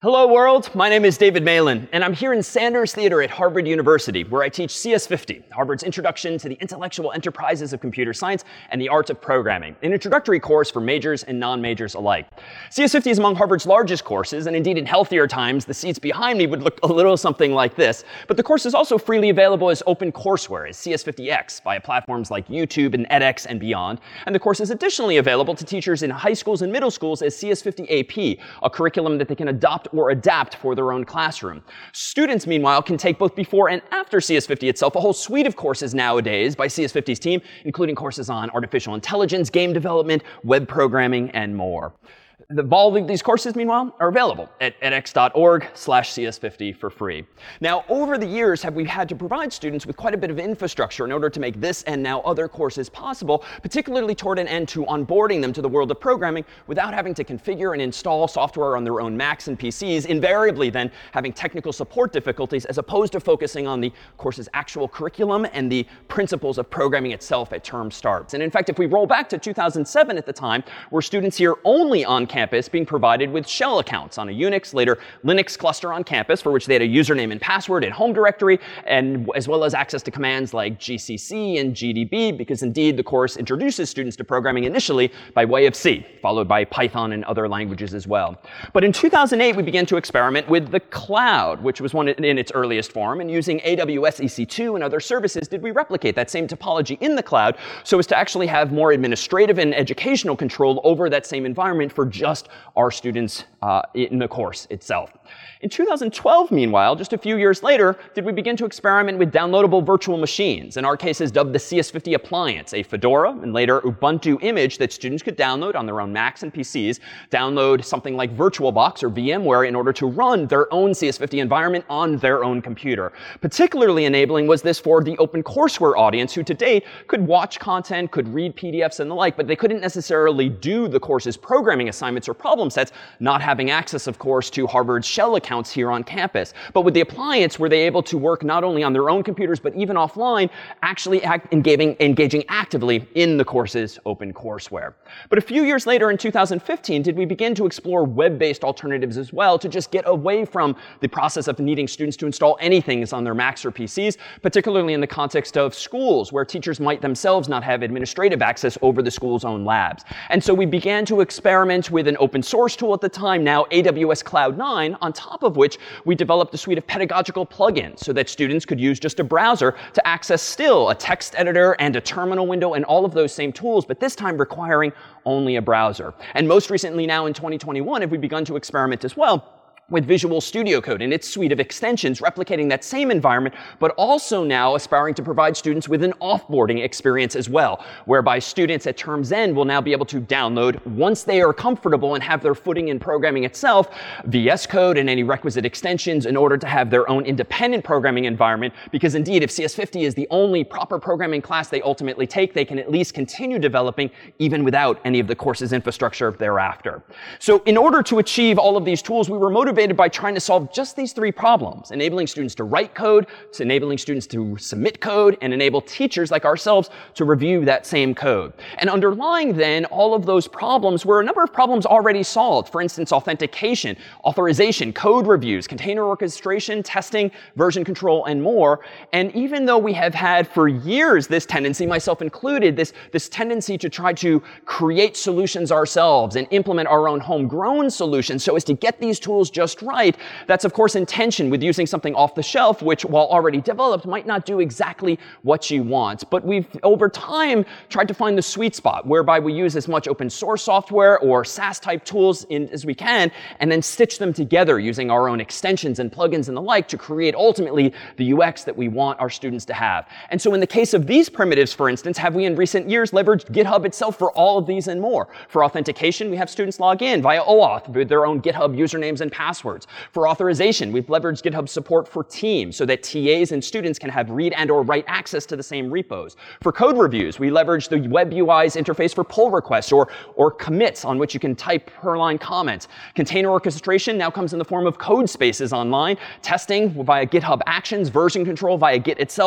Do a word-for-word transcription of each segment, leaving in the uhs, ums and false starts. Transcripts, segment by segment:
Hello world, my name is David Malan, and I'm here in Sanders Theater at Harvard University, where I teach C S fifty, Harvard's Introduction to the Intellectual Enterprises of Computer Science and the Art of Programming, an introductory course for majors and non-majors alike. C S fifty is among Harvard's largest courses, and indeed in healthier times, the seats behind me would look a little something like this. But the course is also freely available as open courseware, as C S fifty X, via platforms like YouTube and edX and beyond. And the course is additionally available to teachers in high schools and middle schools as C S fifty A P, a curriculum that they can adopt or adapt for their own classroom. Students, meanwhile, can take both before and after C S fifty itself a whole suite of courses nowadays by C S fifty's team, including courses on artificial intelligence, game development, web programming, and more. The, all of these courses, meanwhile, are available at edx.org slash CS50 for free. Now, over the years, have we had to provide students with quite a bit of infrastructure in order to make this and now other courses possible, particularly toward an end to onboarding them to the world of programming without having to configure and install software on their own Macs and P Cs, invariably then having technical support difficulties as opposed to focusing on the course's actual curriculum and the principles of programming itself at term starts. And in fact, if we roll back to two thousand seven at the time, were students here only on campus being provided with shell accounts on a Unix, later Linux cluster on campus for which they had a username and password and home directory, and as well as access to commands like G C C and G D B, because indeed the course introduces students to programming initially by way of C, followed by Python and other languages as well. But in two thousand eight, we began to experiment with the cloud, which was one in its earliest form, and using A W S E C two and other services, did we replicate that same topology in the cloud so as to actually have more administrative and educational control over that same environment for just our students uh, in the course itself. In two thousand twelve, meanwhile, just a few years later, did we begin to experiment with downloadable virtual machines, in our cases dubbed the C S fifty Appliance, a Fedora and later Ubuntu image that students could download on their own Macs and P Cs, download something like VirtualBox or VMware in order to run their own C S fifty environment on their own computer. Particularly enabling was this for the open courseware audience who to date could watch content, could read P D Fs and the like, but they couldn't necessarily do the course's programming assignments or problem sets, not having access, of course, to Harvard's shell accounts here on campus. But with the Appliance, were they able to work not only on their own computers, but even offline, actually act, engaging, engaging actively in the course's open courseware. But a few years later, in two thousand fifteen, did we begin to explore web-based alternatives as well to just get away from the process of needing students to install anything on their Macs or P Cs, particularly in the context of schools, where teachers might themselves not have administrative access over the school's own labs. And so we began to experiment with an open source tool at the time, now A W S Cloud nine, on top of which we developed a suite of pedagogical plugins so that students could use just a browser to access still a text editor and a terminal window and all of those same tools, but this time requiring only a browser. And most recently now in twenty twenty-one, have we begun to experiment as well with Visual Studio Code and its suite of extensions replicating that same environment, but also now aspiring to provide students with an offboarding experience as well, whereby students at term's end will now be able to download, once they are comfortable and have their footing in programming itself, V S Code and any requisite extensions in order to have their own independent programming environment, because indeed, if C S fifty is the only proper programming class they ultimately take, they can at least continue developing even without any of the course's infrastructure thereafter. So in order to achieve all of these tools, we were motivated by trying to solve just these three problems: enabling students to write code, to enabling students to submit code, and enable teachers like ourselves to review that same code. And underlying then all of those problems were a number of problems already solved. For instance, authentication, authorization, code reviews, container orchestration, testing, version control, and more. And even though we have had for years this tendency, myself included, this, this tendency to try to create solutions ourselves and implement our own homegrown solutions so as to get these tools just Just right, that's of course in tension with using something off the shelf, which while already developed might not do exactly what you want. But we've over time tried to find the sweet spot whereby we use as much open source software or SaaS type tools in, as we can, and then stitch them together using our own extensions and plugins and the like to create ultimately the U X that we want our students to have. And so in the case of these primitives, for instance, have we in recent years leveraged GitHub itself for all of these and more. For authentication, we have students log in via OAuth with their own GitHub usernames and passwords. Passwords. For authorization, we've leveraged GitHub support for Teams so that T As and students can have read and or write access to the same repos. For code reviews, we leverage the Web U I's interface for pull requests or, or commits on which you can type per line comments. Container orchestration now comes in the form of code spaces online, testing via GitHub Actions, version control via Git itself,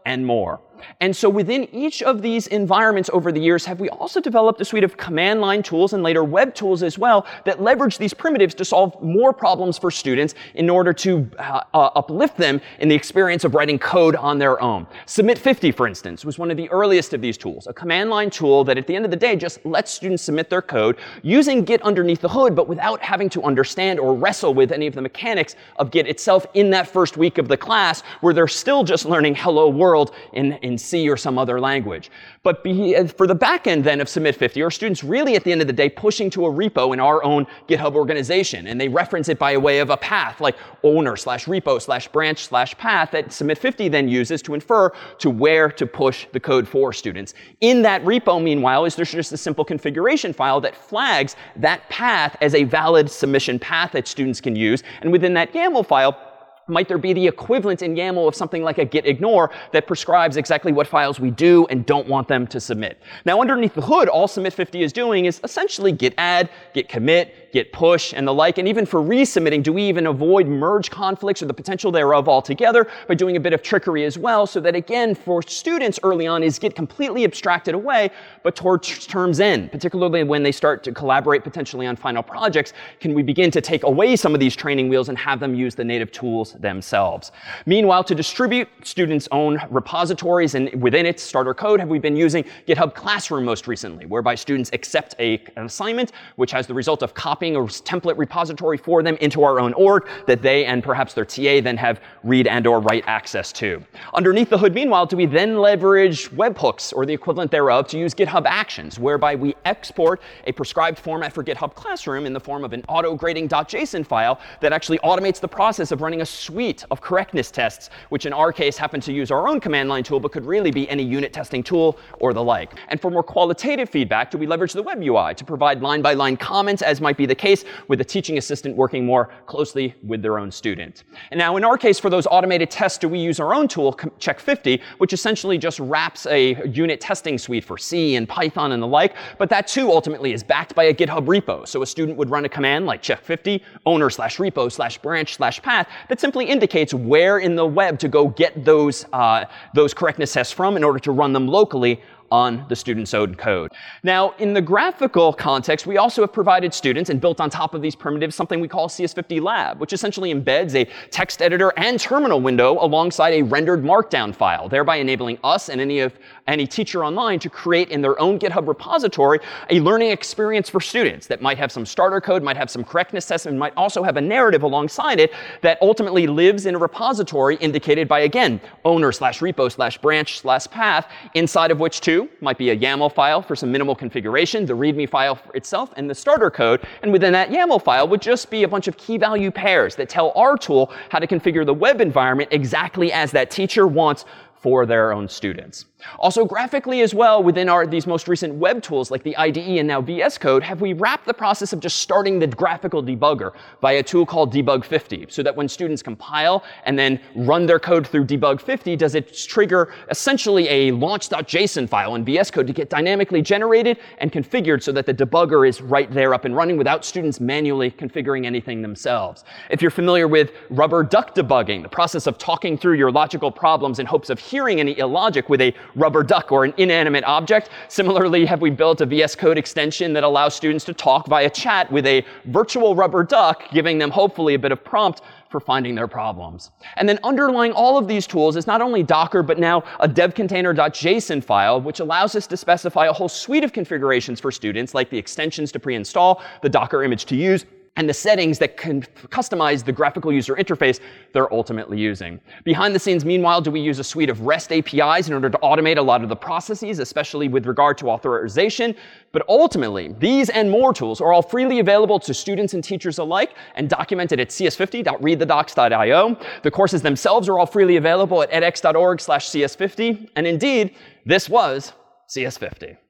and more. And so within each of these environments over the years, have we also developed a suite of command line tools and later web tools as well that leverage these primitives to solve more problems for students in order to uh, uh, uplift them in the experience of writing code on their own. Submit fifty, for instance, was one of the earliest of these tools, a command line tool that at the end of the day just lets students submit their code using Git underneath the hood, but without having to understand or wrestle with any of the mechanics of Git itself in that first week of the class, where they're still just learning hello world in, in C or some other language. But be, for the back end then of Submit fifty, are students really at the end of the day pushing to a repo in our own GitHub organization, and they reference it by a way of a path like owner slash repo slash branch slash path that Submit fifty then uses to infer to where to push the code for students. In that repo, meanwhile, is there's just a simple configuration file that flags that path as a valid submission path that students can use, and within that YAML file, might there be the equivalent in YAML of something like a git ignore that prescribes exactly what files we do and don't want them to submit. Now, underneath the hood, all Submit fifty is doing is essentially git add, git commit, git push, and the like. And even for resubmitting, do we even avoid merge conflicts or the potential thereof altogether by doing a bit of trickery as well, so that, again, for students early on, is Git completely abstracted away, but towards term's end, particularly when they start to collaborate potentially on final projects, can we begin to take away some of these training wheels and have them use the native tools themselves. Meanwhile, to distribute students' own repositories and within its starter code, have we been using GitHub Classroom most recently, whereby students accept a, an assignment which has the result of copying a template repository for them into our own org that they and perhaps their T A then have read and or write access to. Underneath the hood, meanwhile, do we then leverage webhooks or the equivalent thereof to use GitHub Actions, whereby we export a prescribed format for GitHub Classroom in the form of an auto-grading.json file that actually automates the process of running a suite of correctness tests, which in our case happen to use our own command line tool, but could really be any unit testing tool or the like. And for more qualitative feedback, do we leverage the web U I to provide line-by-line comments, as might be the case with a teaching assistant working more closely with their own student. And now in our case, for those automated tests, do we use our own tool, check fifty, which essentially just wraps a unit testing suite for C and Python and the like, but that too ultimately is backed by a GitHub repo. So a student would run a command like check fifty, owner slash repo slash branch slash path, that simply indicates where in the web to go get those, uh, those correctness tests from in order to run them locally on the student's own code. Now, in the graphical context, we also have provided students and built on top of these primitives something we call C S fifty Lab, which essentially embeds a text editor and terminal window alongside a rendered markdown file, thereby enabling us and any of any teacher online to create in their own GitHub repository a learning experience for students that might have some starter code, might have some correctness tests, and might also have a narrative alongside it that ultimately lives in a repository indicated by, again, owner slash repo slash branch slash path, inside of which too might be a YAML file for some minimal configuration, the README file itself, and the starter code. And within that YAML file would just be a bunch of key value pairs that tell our tool how to configure the web environment exactly as that teacher wants for their own students. Also, graphically as well, within our, these most recent web tools like the I D E and now V S Code, have we wrapped the process of just starting the graphical debugger by a tool called debug fifty, so that when students compile and then run their code through debug fifty, does it trigger essentially a launch.json file in V S Code to get dynamically generated and configured so that the debugger is right there up and running without students manually configuring anything themselves. If you're familiar with rubber duck debugging, the process of talking through your logical problems in hopes of hearing any illogic with a rubber duck or an inanimate object. Similarly, have we built a V S Code extension that allows students to talk via chat with a virtual rubber duck, giving them hopefully a bit of prompt for finding their problems. And then underlying all of these tools is not only Docker, but now a devcontainer.json file, which allows us to specify a whole suite of configurations for students, like the extensions to pre-install, the Docker image to use, and the settings that can customize the graphical user interface they're ultimately using. Behind the scenes, meanwhile, do we use a suite of REST A P Is in order to automate a lot of the processes, especially with regard to authorization. But ultimately, these and more tools are all freely available to students and teachers alike and documented at c s fifty dot read the docs dot i o. The courses themselves are all freely available at edx dot org slash c s fifty. And indeed, this was C S fifty.